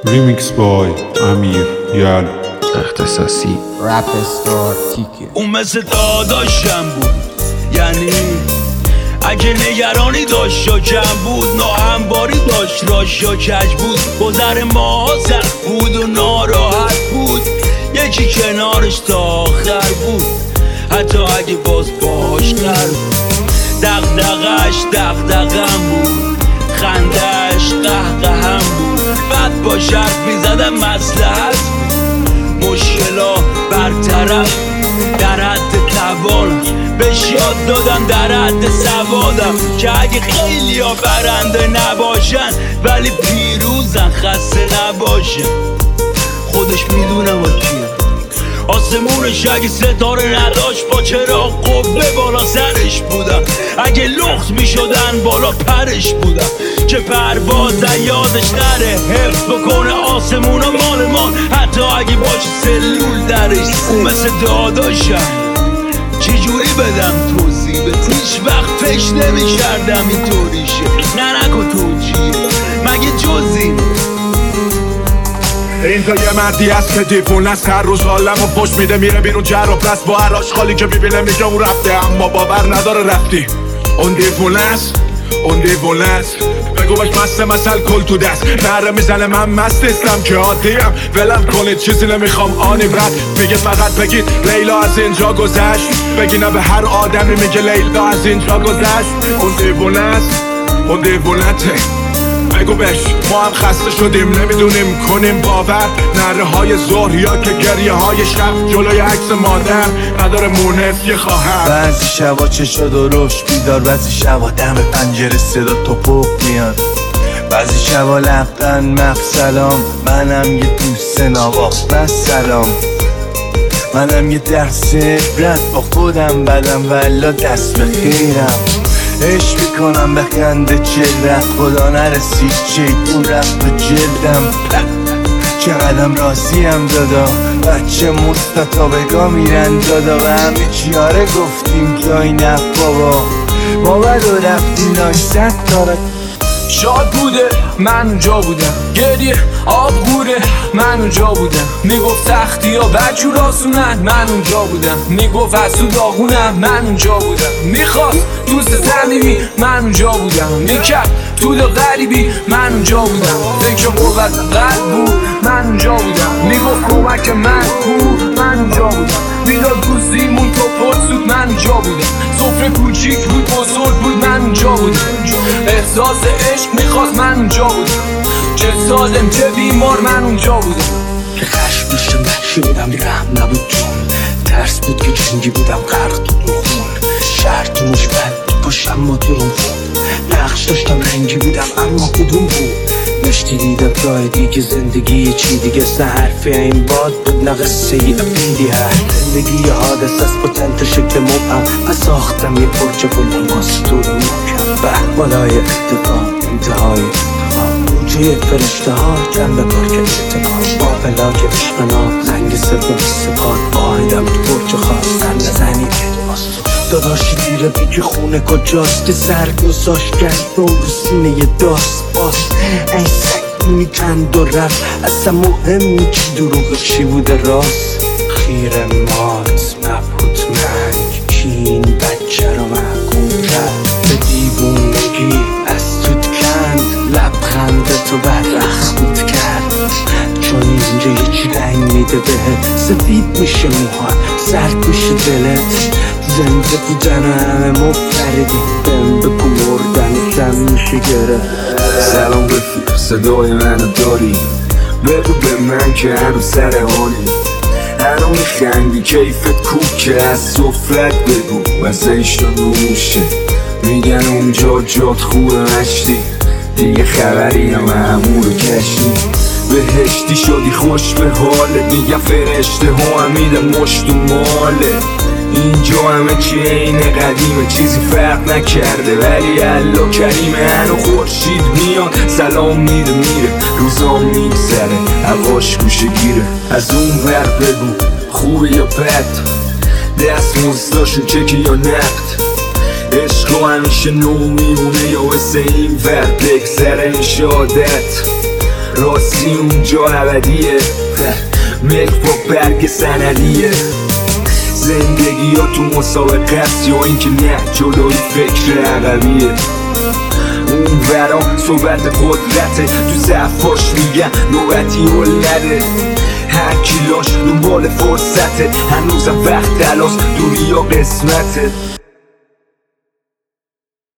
ریمیکس بای امیر یل اختصاصی رپ استار تیکه. اون مثل داداشم بود، یعنی اگه نگرانی داشت یا کم بود، ناهمواری داشت راش یا کج بود، گذر ما سخت بود و ناراحت بود، یکی کنارش تا آخر بود، حتی اگه باز باش کرد. دغدغش دغدغم بود، خندش قهقهم بود، بعد با حرف میزدم مصلحت بود، مشکلا برطرف در حد توانم، بهش یاد دادم در حد سوادم که اگه خیلی ها برنده نباشن ولی پیروزن، خسته نباشن. خودش میدونه با کیم، آسمونش اگه ستاره نداشت با چراغ قبه بالا سرش بودم، اگه لخت میشدن بالا پرش بودم که پرواز یادش نره، حفظ بکنه آسمون و مال ما، حتی اگه باشه سلول درش. اون مثل داداشم، چجوری بدم توضیح؟ به هیچ وقت فکر نمی کردم اینطوریشه، نه نکن توجیه مگه جزی. این تا یه مردی هست که دیوونه است، هر روز حالم و پشت میده میره بیرون جر و پس با هر آشغالی که میبینه میگه اون رفته، اما باور نداره رفتی. اون دیوونه است، اون دیوونه است، بگو باش مست مثل کل تو دست نره میزنه من مست نیستم که عادیم، ولم کنید چیزی نمیخوام آنی برد، میگه فقط بگید لیلا از اینجا گذشت، بگی نه به هر آدمی میگه لیلا از اینجا گذشت. اون دیوونه است، اون دیوونته، بگو بش ما هم خسته شدیم نمیدونیم کنیم باور، نره های ظهر یا که گریه های شب جلوی عکس مادر نداره مونس یه خواهر. بعضی شبا چشا درشت بیدار، بعضی شبا دم پنجره صدا توپق میاد، بعضی شبا لبخند مف سلام، منم یه دوست نواق بس سلام، منم یه درس عبرت با خودم بدم والا دست به خیرم، عشق میکنم به خنده چهرت، خدا نرسید شیطون رفت به جلدم، چقدرم راضیم دادا، بچه مستطابقا میرن دادا و همه چیاره گفتیم جای نف بابا، ما بدو رفتیم ناشتت داره. شاد بوده من اونجا بودم، گریه آب غوره من اونجا بودم، میگفت سختی ها بجور آسونن من اونجا بودم، میگفت حسود داغونم من اونجا بودم، میخواست دوست زمینی من اونجا بودم، میکرد طول غریبی من اونجا بودم، فکر قوت قلب بود من اونجا بودم، میگفت کمک من بود من اونجا بودم، میداد گوزیمون تو پرسود من اونجا بودم، سفره کوچیک بود بزرگ بود من اونجا بودم، احساس عشق میخواست من اونجا بودم، چه سالم چه بیمار من اونجا بودم، که خشم داشتم بچه بودم رحم نبود جون، ترس بود که جنگی بودم غرق تو خون، شهر تو مشبت پاشم ما تو روم خود، نقش داشتم رنگی بودم اما کدوم بود، نشتی دیدم راه دیگه زندگی چی دیگه، سه حرفی این باد بود نه قصه ای افیدی هست، زندگی یه حادث است با چند تا شکل مبهم، پس ساختم یه پرچه بلند واسه تو رو محکم، به بالای اتفاق انتهای موجه فرشته ها جنب پارک اتفاق، با پلاک عشق ناب زنگ سوم سپاد، آهدم تو برج خواست سر نزنی داداشی دیره بیگه خونه کجاست که سر گذاشت کرد رو سینه یه داست باز این سگ میکند و رفت، اصلا مهم نی چی دروغ چی بوده راست، خیر مات مبهوت منگ کین بچه رو محکوم کرد، به دیوونگی از توت کند لبخند تو بررخت کرد، چون اینجا یه چی رنگ میده بهت، سفید میشه موها سرد میشه دلت، زنده بودن همه مفردی بهم بگو مردنشم میشه گرفت. سلام رفیق صدای منو داری، بگو به من که هنو سر حالی، هنو میخندی کیفت کوکه، از سفرت بگو وزش تو نوشه، میگن اونجا جات خوبه مشتی، دیگه خبری هم همون رو کشتی، بهشتی شدی خوش به حالت، میگن فرشته ها هم میده مشت و ماله، اینجا همه چی این قدیمه چیزی فرق نکرده ولی الله کریمه، هنو خورشید میاد سلام میده میره، روزام میگذره هواش گوشه گیره، از اون ور بگو خوبه یا بد، دست مزداشون چکی یا نقد، عشق همیشه نو میمونه یا واسه این ور بگذره این شادت، راستی اونجا ابدیه ملک با برگ سندیه زندگی ها تو مسابقه است یا اینکه نه جلوی فکر عقبیه اون ورا صحبت قدرته تو صفاش میگن نوبتی و نده هر کیلاش دنبال فرصته هنوزم وقت تلاس دوری یا قسمته